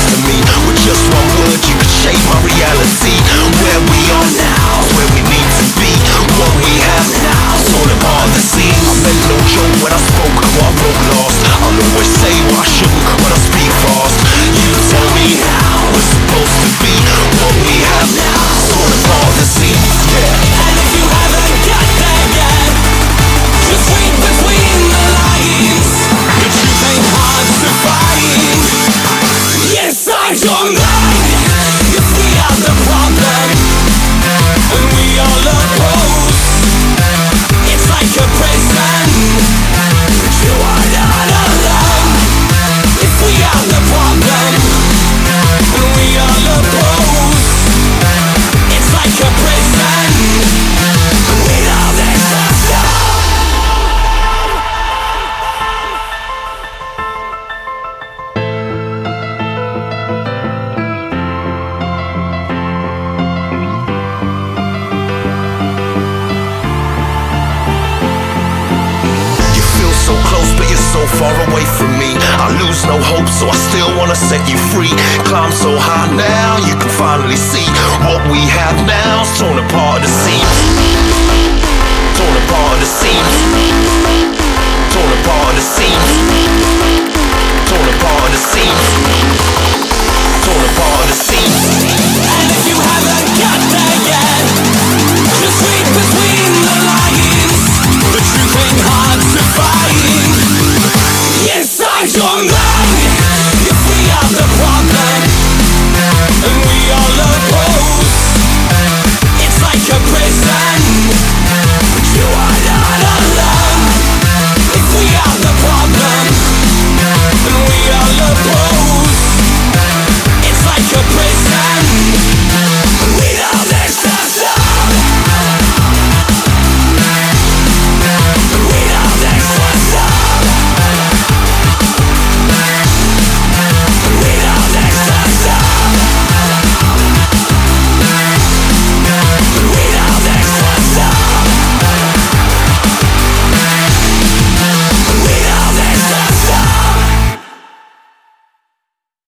to me. With just one word you could shape my reality. Where we are now, where we need to be. What we have now, it's all a part of the scene. I meant no joke when I spoke what I wrote last. I'll always say what I shouldn't when I speak fast. You tell me how it's supposed to be. What we have now, it's all a part of the scene. Yeah. And if you haven't got there yet, just read between the lines. The truth ain't hard to find. Yes, I don't mind. If we are the problem and we all oppose, it's like a prison, but you are not alone. If we are the problem and we all oppose, it's like a prison, and we know there's no stop. You feel so close but you're so far away from me. I lose no hope so I still wanna set you free. Climb so high now you can finally see. What we have now's torn apart at the seams. Torn apart at the seams. Torn apart at the seams. Torn apart at the seams. Torn apart at the seams. And if you haven't got there yet, just read between the lines. The truth ain't hard to find. Yes, I don't mind.